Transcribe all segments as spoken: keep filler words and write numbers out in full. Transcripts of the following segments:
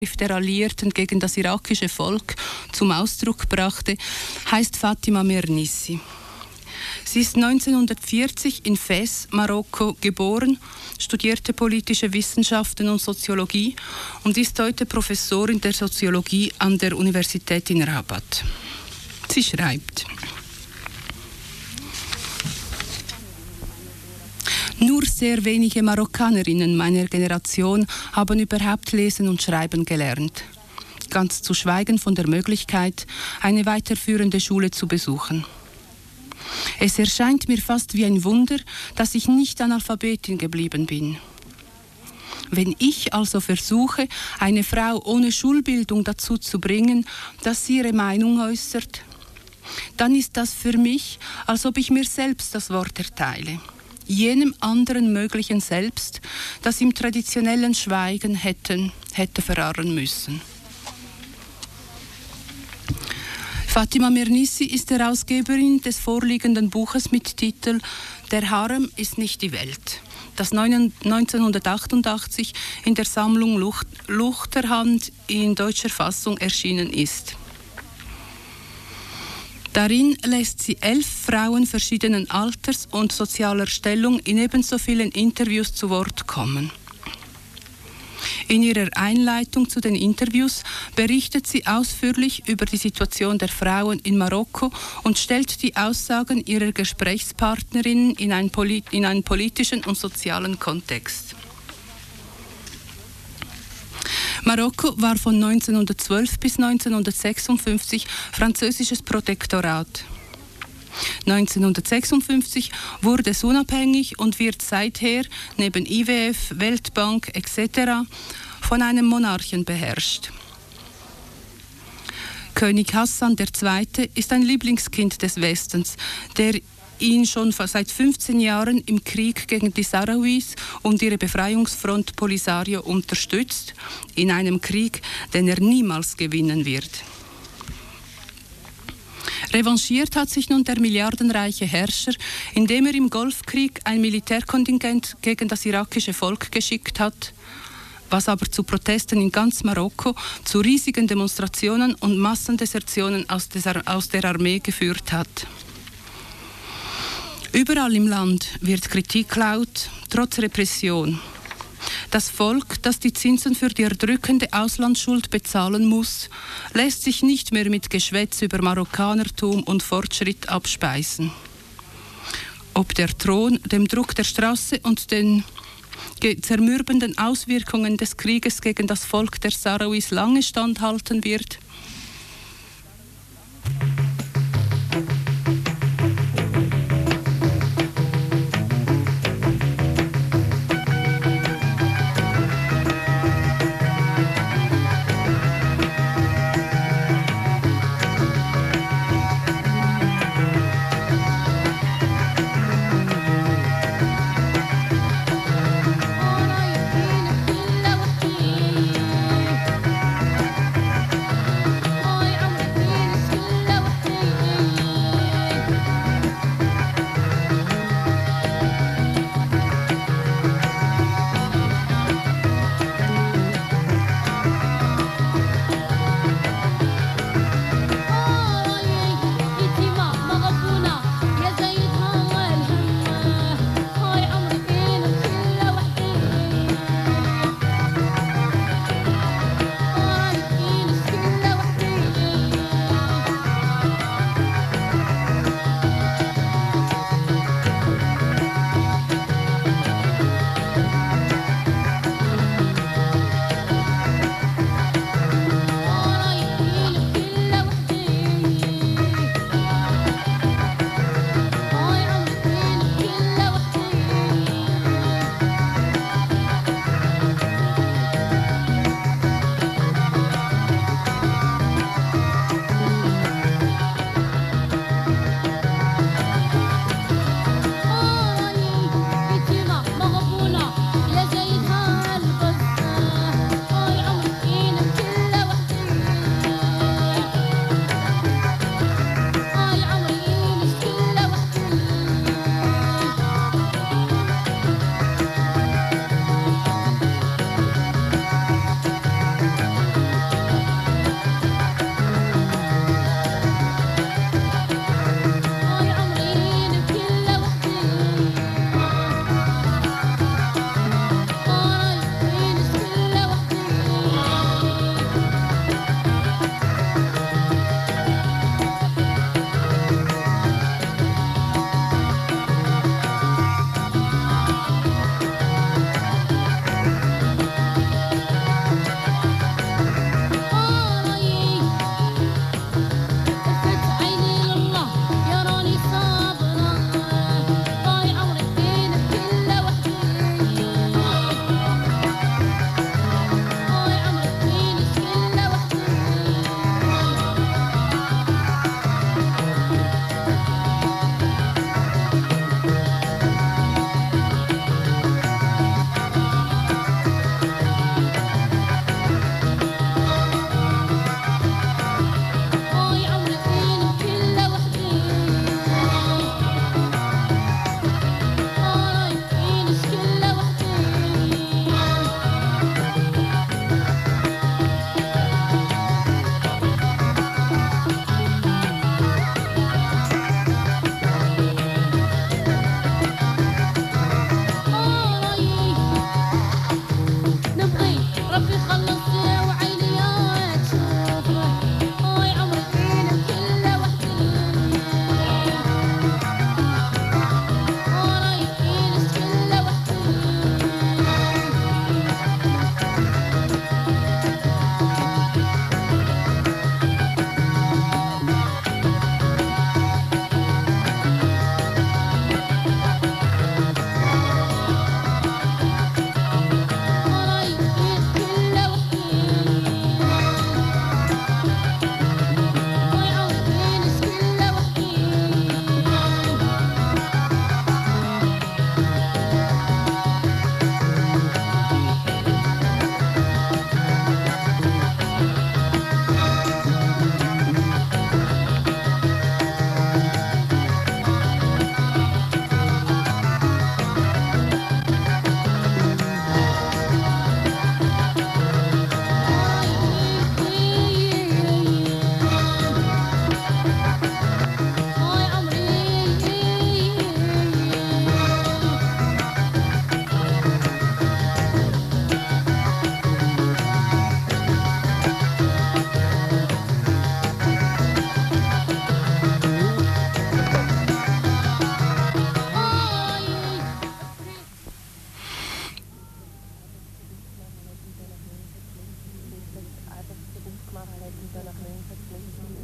der Alliierten gegen das irakische Volk zum Ausdruck brachte, heißt Fatima Mernissi. Sie ist neunzehnhundertvierzig in Fez, Marokko, geboren, studierte politische Wissenschaften und Soziologie und ist heute Professorin der Soziologie an der Universität in Rabat. Sie schreibt: Nur sehr wenige Marokkanerinnen meiner Generation haben überhaupt lesen und schreiben gelernt. Ganz zu schweigen von der Möglichkeit, eine weiterführende Schule zu besuchen. Es erscheint mir fast wie ein Wunder, dass ich nicht Analphabetin geblieben bin. Wenn ich also versuche, eine Frau ohne Schulbildung dazu zu bringen, dass sie ihre Meinung äußert, dann ist das für mich, als ob ich mir selbst das Wort erteile. Jenem anderen möglichen Selbst, das im traditionellen Schweigen hätten, hätte verharren müssen. Fatima Mernissi ist Herausgeberin des vorliegenden Buches mit Titel Der Harem ist nicht die Welt, das neunzehnhundertachtundachtzig in der Sammlung Lucht, Luchterhand in deutscher Fassung erschienen ist. Darin lässt sie elf Frauen verschiedenen Alters und sozialer Stellung in ebenso vielen Interviews zu Wort kommen. In ihrer Einleitung zu den Interviews berichtet sie ausführlich über die Situation der Frauen in Marokko und stellt die Aussagen ihrer Gesprächspartnerinnen in einen, polit- in einen politischen und sozialen Kontext. Marokko war von neunzehnhundertzwölf bis neunzehnhundertsechsundfünfzig französisches Protektorat. neunzehnhundertsechsundfünfzig wurde es unabhängig und wird seither neben I W F, Weltbank et cetera von einem Monarchen beherrscht. König Hassan der Zweite ist ein Lieblingskind des Westens, der ihn schon seit fünfzehn Jahren im Krieg gegen die Sahrawis und ihre Befreiungsfront Polisario unterstützt, in einem Krieg, den er niemals gewinnen wird. Revanchiert hat sich nun der milliardenreiche Herrscher, indem er im Golfkrieg ein Militärkontingent gegen das irakische Volk geschickt hat, was aber zu Protesten in ganz Marokko, zu riesigen Demonstrationen und Massendesertionen aus der Armee geführt hat. Überall im Land wird Kritik laut, trotz Repression. Das Volk, das die Zinsen für die erdrückende Auslandsschuld bezahlen muss, lässt sich nicht mehr mit Geschwätz über Marokkanertum und Fortschritt abspeisen. Ob der Thron dem Druck der Straße und den zermürbenden Auswirkungen des Krieges gegen das Volk der Sahrawis lange standhalten wird?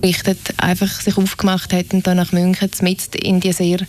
berichtet, einfach sich aufgemacht hat und dann nach München mit in die sehr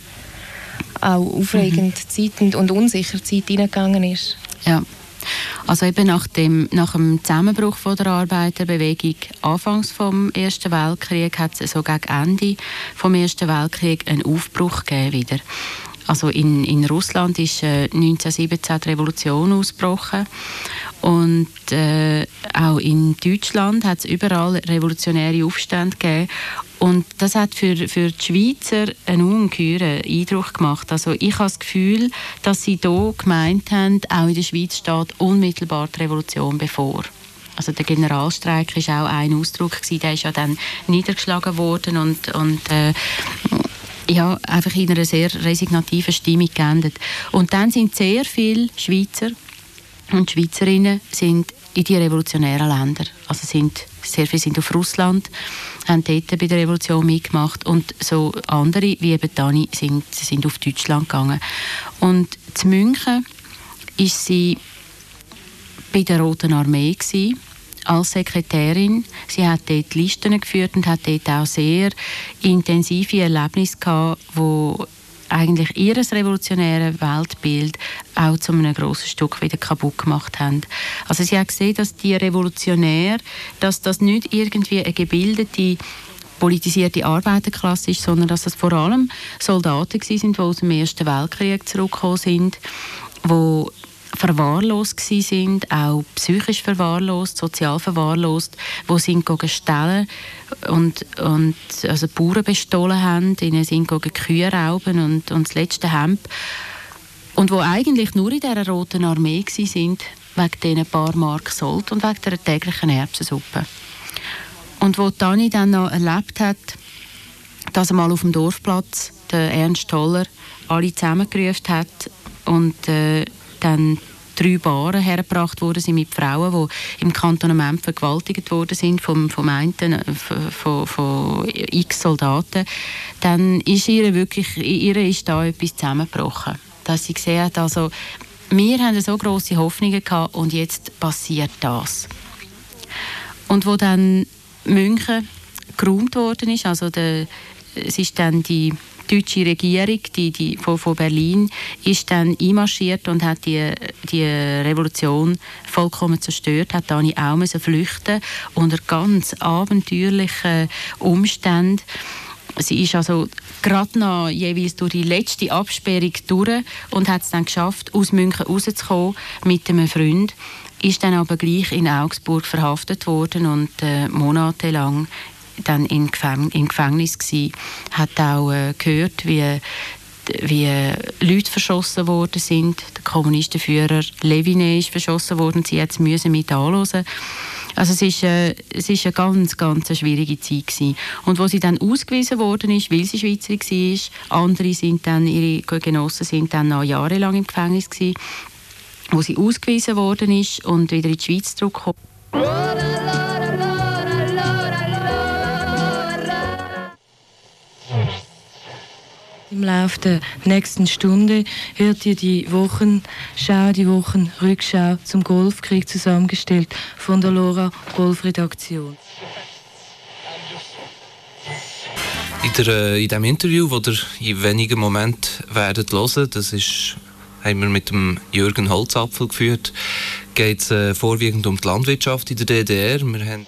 auch aufregende mhm. Zeit und, und unsichere Zeit hineingegangen ist. Ja. Also eben nach dem, nach dem Zusammenbruch von der Arbeiterbewegung anfangs vom Ersten Weltkrieg hat es so gegen Ende vom Ersten Weltkrieg einen Aufbruch gegeben wieder. Also in, in Russland ist äh, neunzehnhundertsiebzehn die Revolution ausgebrochen und äh, auch in Deutschland hat es überall revolutionäre Aufstände gegeben. Und das hat für, für die Schweizer einen ungeheuren Eindruck gemacht. Also ich habe das Gefühl, dass sie hier gemeint haben, auch in der Schweiz steht unmittelbar die Revolution bevor. Also der Generalstreik war auch ein Ausdruck gewesen, der ist ja dann niedergeschlagen worden und, und äh, ja, einfach in einer sehr resignativen Stimmung geendet. Und dann sind sehr viele Schweizer und Schweizerinnen sind in die revolutionären Länder. Also sind, sehr viele sind auf Russland, haben dort bei der Revolution mitgemacht und so andere, wie eben Dani, sind, sind auf Deutschland gegangen. Und in München war sie bei der Roten Armee gewesen, als Sekretärin. Sie hat dort Listen geführt und hat dort auch sehr intensive Erlebnisse gehabt, wo eigentlich ihr revolutionäres Weltbild auch zu einem grossen Stück wieder kaputt gemacht haben. Also sie hat gesehen, dass die Revolutionäre, dass das nicht irgendwie eine gebildete, politisierte Arbeiterklasse ist, sondern dass das vor allem Soldaten waren, die aus dem Ersten Weltkrieg zurückgekommen sind, die verwahrlost sind, auch psychisch verwahrlost, sozial verwahrlost, wo sind stellen und, und also Bauern bestohlen haben, ihnen sind Kühe rauben und, und das letzte Hemd. Und wo eigentlich nur in dieser Roten Armee sind, wegen diesen paar Mark Sold und wegen der täglichen Erbsensuppe. Und wo Dani dann noch erlebt hat, dass einmal auf dem Dorfplatz der Ernst Toller alle zusammengerufen hat und äh, dann drei Baren hergebracht worden sind mit Frauen, die im Kantonament vergewaltigt worden sind vom, vom einen, von, von x Soldaten, dann ist ihr wirklich, ihr ist da etwas zusammengebrochen. Dass sie gesehen hat, also wir haben so grosse Hoffnungen gehabt und jetzt passiert das. Und wo dann München geräumt worden ist, also der, es ist dann die deutsche Regierung die, die, von, von Berlin ist dann einmarschiert und hat die, die Revolution vollkommen zerstört, hat Dani auch müssen flüchten unter ganz abenteuerlichen Umständen. Sie ist also gerade noch jeweils durch die letzte Absperrung durch und hat es dann geschafft, aus München rauszukommen mit einem Freund, ist dann aber gleich in Augsburg verhaftet worden und äh, monatelang dann in, Gefäng- in Gefängnis gsi, hat auch äh, gehört, wie, wie Leute verschossen worden sind. Der Kommunistenführer Leviné ist verschossen worden, sie hat es müssen mit anhören. Also es ist, äh, es ist eine ganz, ganz schwierige Zeit gewesen. Und wo sie dann ausgewiesen worden ist, weil sie Schweizerin war, andere sind dann, ihre Genossen sind dann noch jahrelang im Gefängnis gewesen, wo sie ausgewiesen worden ist und wieder in die Schweiz zurückgekommen. Im Laufe der nächsten Stunde hört ihr die Wochenschau, die Wochenrückschau zum Golfkrieg zusammengestellt von der Lora Golfredaktion. In, der, in dem Interview, das ihr in wenigen Momenten werdet hören, das ist, haben wir mit dem Jürgen Holzapfel geführt, geht es äh, vorwiegend um die Landwirtschaft in der D D R. Wir haben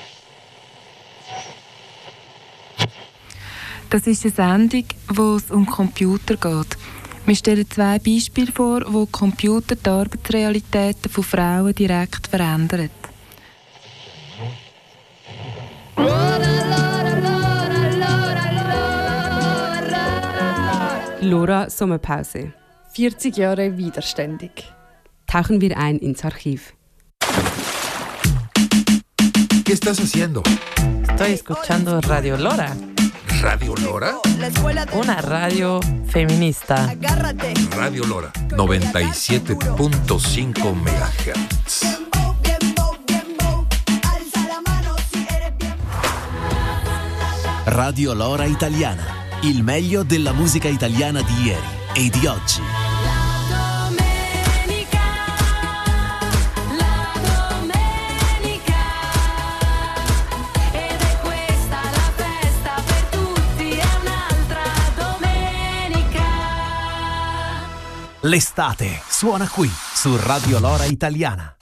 Das ist eine Sendung, wo es um Computer geht. Wir stellen zwei Beispiele vor, wo Computer die Arbeitsrealitäten von Frauen direkt verändern. Lora Sommerpause. vierzig Jahre widerständig. Tauchen wir ein ins Archiv. ¿Qué estás haciendo? Estoy escuchando Radio Lora. ¿Radio Lora? Una radio feminista. Radio Lora, noventa y siete punto cinco megahertz. Radio Lora Italiana, il meglio della musica italiana di ieri e di oggi. Ed è questa la festa. L'estate suona qui su Radio Lora Italiana.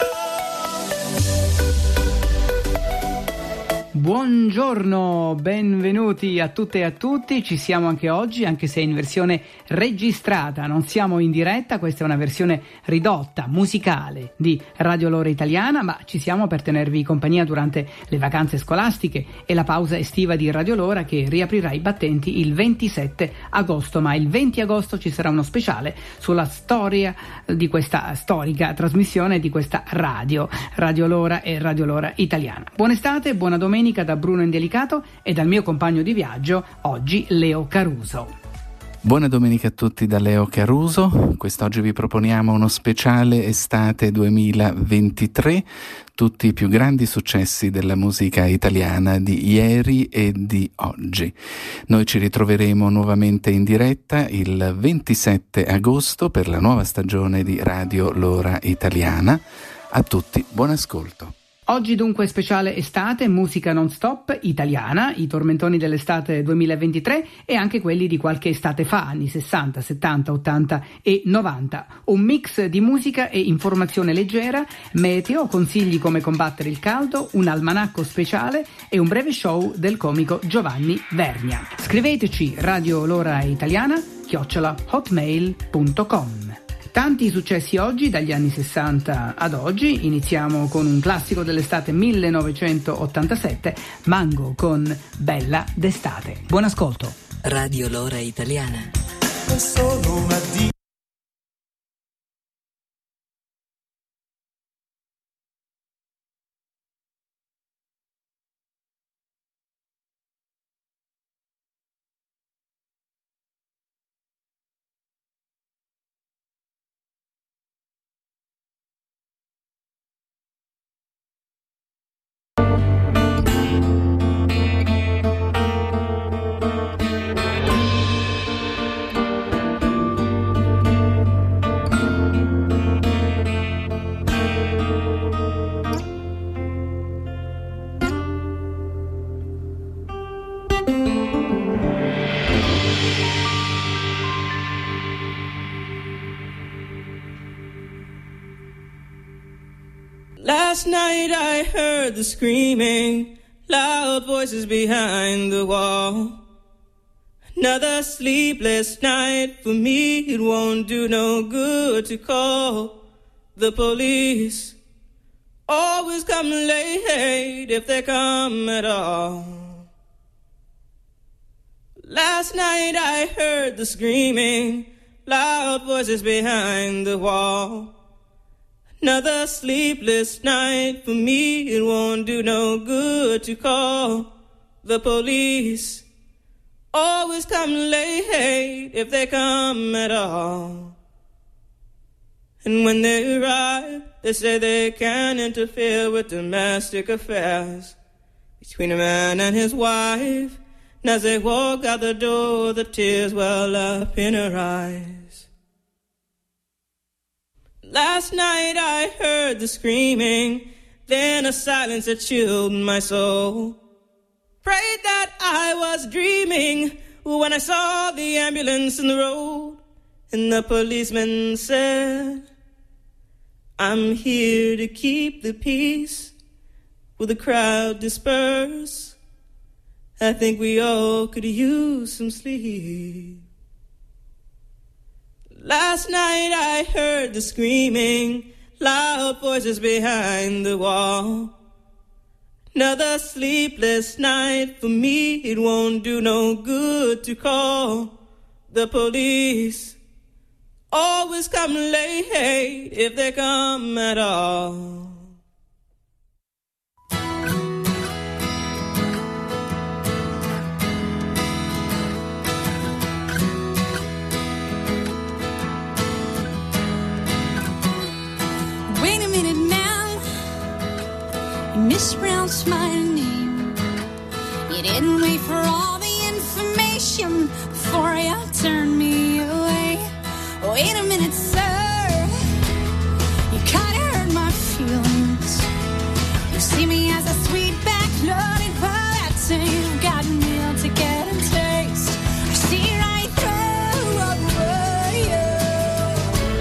Buongiorno, benvenuti a tutte e a tutti, ci siamo anche oggi, anche se in versione registrata, non siamo in diretta, questa è una versione ridotta, musicale di Radio Lora Italiana, ma ci siamo per tenervi compagnia durante le vacanze scolastiche e la pausa estiva di Radio Lora che riaprirà i battenti il ventisette agosto, ma il venti agosto ci sarà uno speciale sulla storia di questa storica trasmissione di questa radio, Radio Lora e Radio Lora Italiana. Buona estate, buona domenica da Bruno Indelicato e dal mio compagno di viaggio, oggi Leo Caruso. Buona domenica a tutti da Leo Caruso. Quest'oggi vi proponiamo uno speciale estate duemilaventitré, tutti i più grandi successi della musica italiana di ieri e di oggi. Noi ci ritroveremo nuovamente in diretta il ventisette agosto per la nuova stagione di Radio Lora Italiana. A tutti buon ascolto. Oggi dunque speciale estate, musica non stop italiana, i tormentoni dell'estate duemilaventitré e anche quelli di qualche estate fa, anni sessanta, settanta, ottanta e novanta. Un mix di musica e informazione leggera, meteo, consigli come combattere il caldo, un almanacco speciale e un breve show del comico Giovanni Vernia. Scriveteci Radio Lora Italiana chiocciola hotmail punto com. Tanti successi oggi, dagli anni sessanta ad oggi. Iniziamo con un classico dell'estate millenovecentottantasette, Mango con Bella d'estate. Buon ascolto. Radio Lora Italiana. Solo una di- Last night I heard the screaming, loud voices behind the wall. Another sleepless night for me, it won't do no good to call the police. Always come late if they come at all. Last night I heard the screaming, loud voices behind the wall. Another sleepless night for me, it won't do no good to call the police. Always come late if they come at all. And when they arrive, they say they can't interfere with domestic affairs between a man and his wife. And as they walk out the door, the tears well up in her eyes. Last night I heard the screaming, then a silence that chilled my soul. Prayed that I was dreaming when I saw the ambulance in the road. And the policeman said, I'm here to keep the peace. Will the crowd disperse? I think we all could use some sleep. Last night I heard the screaming, loud voices behind the wall. Another sleepless night for me, it won't do no good to call the police. Always come late if they come at all. Wait a minute now, you mispronounced my name. You didn't wait for all the information before you turned me away. Wait a minute, sir, you kinda hurt my feelings. You see me as a sweet back-loaded potato. You've got meal to get and taste. I see right through you.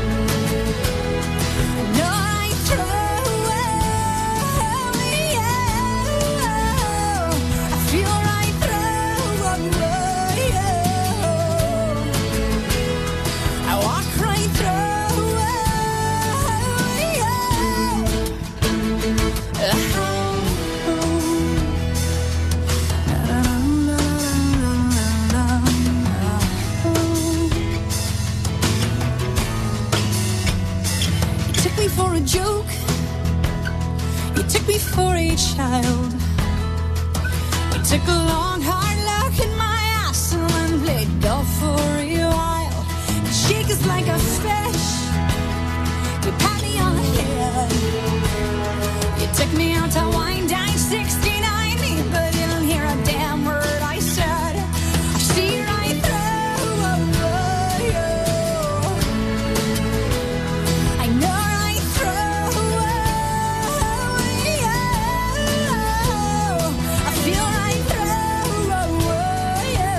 took a long hard look at my ass and then played golf for a while. You shake us like a fish, you pat me on the head. You took me out to wine down sixty-nine, but you didn't hear a damn word I said. I see right through you. I know right through you. I feel right through you.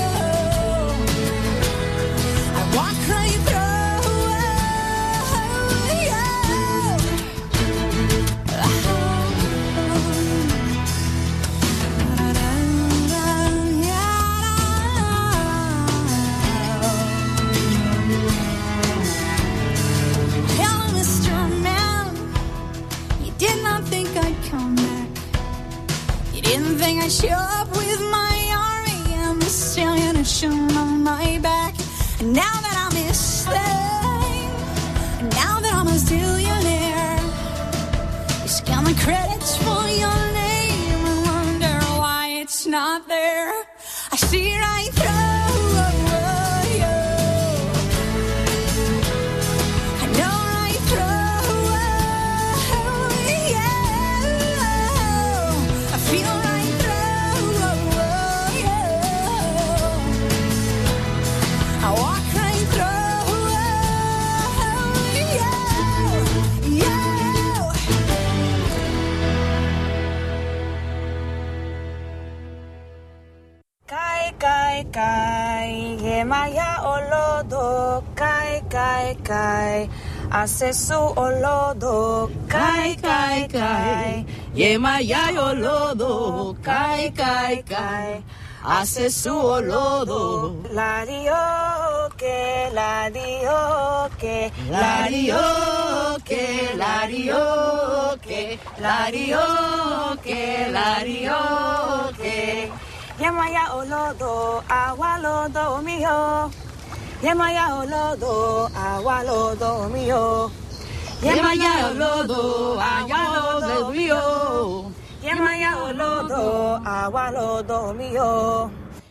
I walk right through you. Hello, Mister Man. You did not think I'd come back. You didn't think I'd show up with my army and the stallion had shown on my back. And now that I'm his thing, and now that I'm a zillionaire, you scan the credits for your name and wonder why it's not there. I see right through you. I know right through you. I feel right through you. I walk right through you. You. Kai kai kai, yemaya olodo, kai kai kai, asesu olodo, kai kai kai, yemaya olodo, kai kai kai, asesu olodo, ladio que ladio que ladio que ladio que ladio que ladio que. Yemaya olodo, awalodo mio. Yemaya olodo, awalodo mio. Yemaya olodo, awalodo mio. Yemaya olodo, awalodo mio.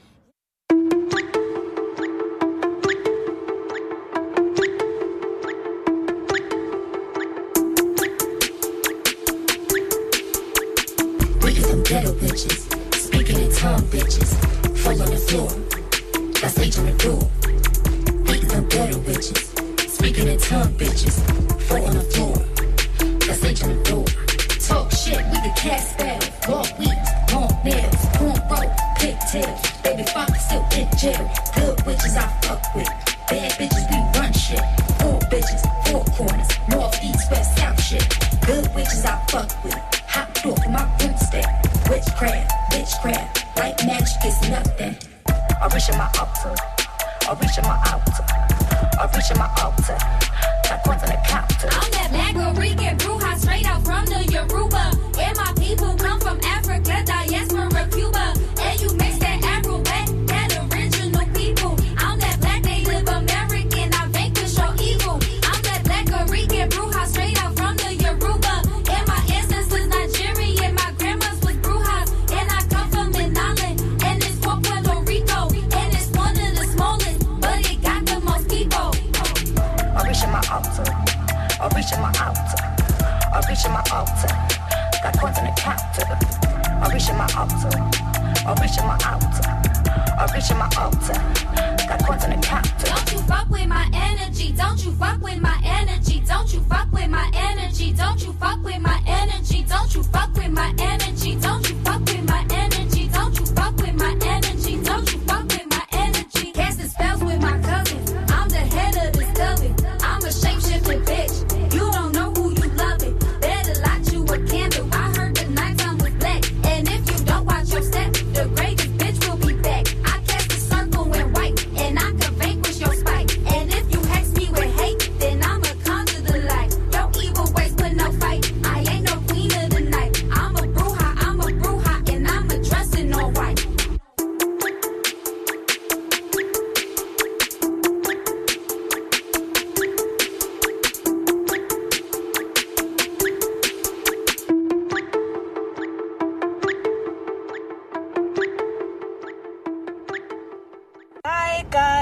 We some ghetto bitches. Speaking in tongue, bitches, fall on the floor. That's agent rule. Beating some ghetto bitches. Speaking in tongue, bitches, fall on the floor. That's agent rule. Talk shit, we the cast battle. Walk weeds, long nails, cornrow, pigtails. Baby father still in jail. Good bitches I fuck with. Bad bitches we run shit. Four bitches, four corners. North, east, west, south shit. Good bitches I fuck with. Hot door for my broomstick. Witchcraft, witchcraft, white magic is nothing. I reach in my altar, I reach in my altar, I reach in my altar. Like one's on the counter. I'm that black Rican bruja straight out from the Yoruba. And my people come from Africa, diaspora, Cuba. And you mix that Afro back, that original people. I'm that black Native American, I vanquish your evil. I'm that black Rican bruja straight out from the Yoruba. And my ancestors Nigerian, my grandma's was brujas. And I come from Manala, and it's for Puerto Rico. And it's one of the smallest, but it got the most people. I reach in my altar, I reach in my altar, I reach in my altar. Got coins on the counter. I reach in my altar, I reach in my altar, I reach in my altar. Got coins on the counter. Don't you fuck with my energy, don't you fuck with my energy, don't you fuck with my energy, don't you fuck with my energy, don't you fuck with my energy, don't you fuck with my energy, don't you fuck with my energy, don't you fuck with my energy. Casting spells with my cousins, I'm the head of this coven. I'm a shapeshifting bitch, you don't know who you loving. Better light you a candle, I heard the nighttime was black. And if you don't watch your step, the greatest bitch will be back. I cast a circle in white, and I can vanquish your spite. And if you hex me with hate, then I'ma conjure the light. Your evil ways put no fight, I ain't no queen of the night. I'm a bruja, I'm a bruja,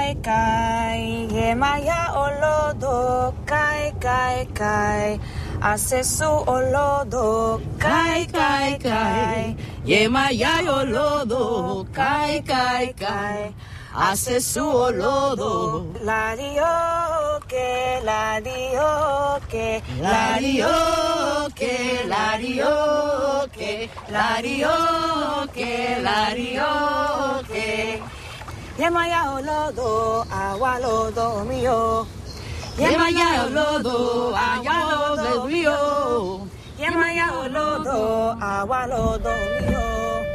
kai kai ye maya olodo kai kai kai asesu olodo kai kai kai ye maya olodo kai kai kai asesu olodo la dio che la dio che la dio che la dio che la dio che la dio che Yemaya olodo awalodo mio Yemaya olodo awalodo mio Yemaya olodo awalodo mio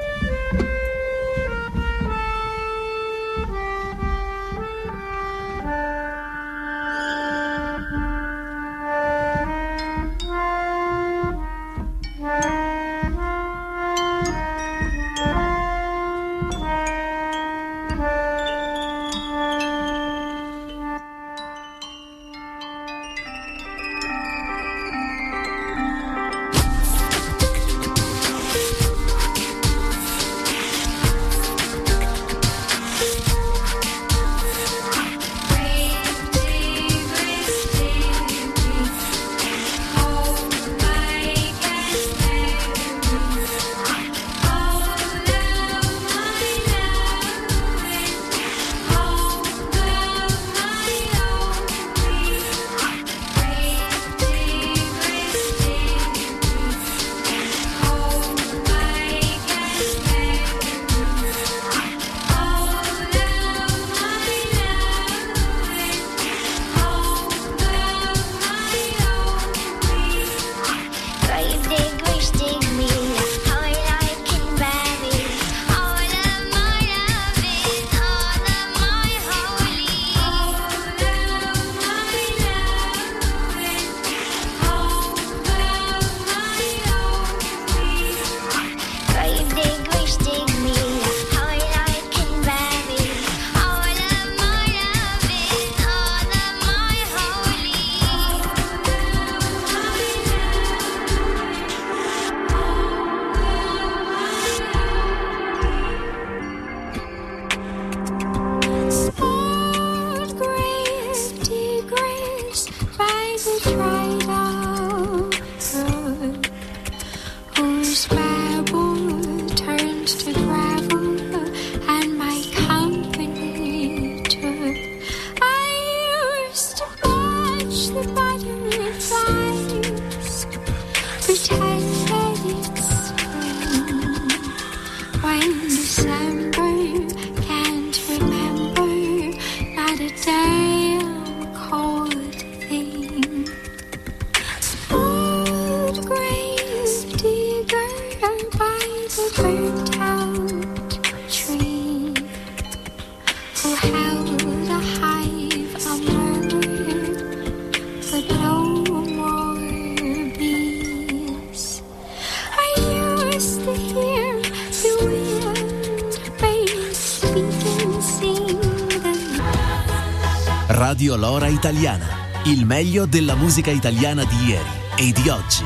Radio Lora Italiana, il meglio della musica italiana di ieri e di oggi.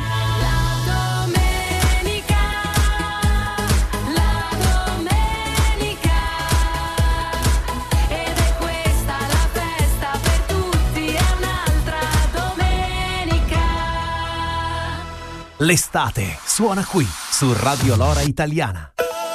La domenica, la domenica, ed è questa la festa per tutti, è un'altra domenica. L'estate suona qui su Radio Lora Italiana.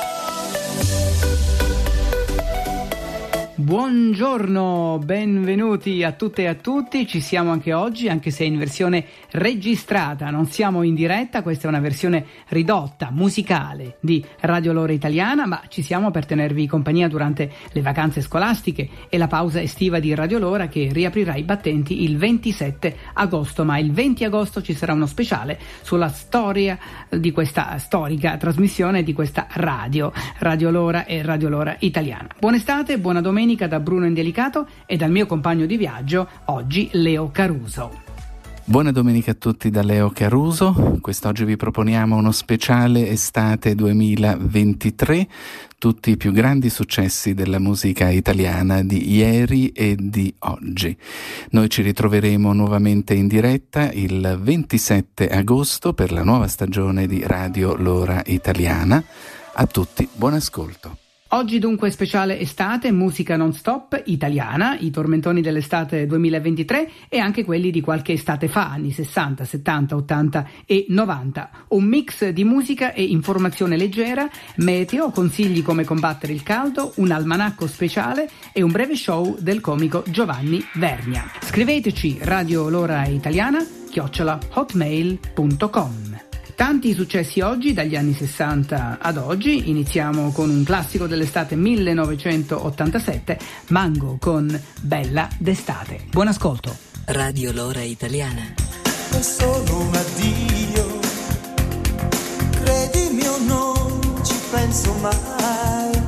Buongiorno, benvenuti a tutte e a tutti, ci siamo anche oggi, anche se in versione registrata, non siamo in diretta, questa è una versione ridotta, musicale di Radio Lora Italiana, ma ci siamo per tenervi compagnia durante le vacanze scolastiche e la pausa estiva di Radio Lora che riaprirà i battenti il ventisette agosto, ma il venti agosto ci sarà uno speciale sulla storia di questa storica trasmissione di questa radio, Radio Lora e Radio Lora Italiana. Buona estate, buona domenica da Bruno Indelicato e dal mio compagno di viaggio, oggi Leo Caruso. Buona domenica a tutti da Leo Caruso. Quest'oggi vi proponiamo uno speciale estate duemilaventitré, tutti i più grandi successi della musica italiana di ieri e di oggi. Noi ci ritroveremo nuovamente in diretta il ventisette agosto per la nuova stagione di Radio Lora Italiana. A tutti buon ascolto. Oggi dunque speciale estate, musica non stop italiana, i tormentoni dell'estate duemilaventitré e anche quelli di qualche estate fa, anni sessanta, settanta, ottanta e novanta. Un mix di musica e informazione leggera, meteo, consigli come combattere il caldo, un almanacco speciale e un breve show del comico Giovanni Vernia. Scriveteci Radio Lora Italiana chiocciola hotmail punto com. Tanti successi oggi, dagli anni sessanta ad oggi. Iniziamo con un classico dell'estate millenovecentottantasette, Mango con Bella d'estate. Buon ascolto. Radio Lora Italiana. È solo un addio, credimi o non ci penso mai.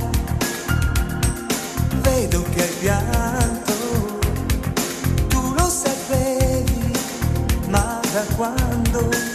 Vedo che hai pianto, tu lo sapevi, ma da quando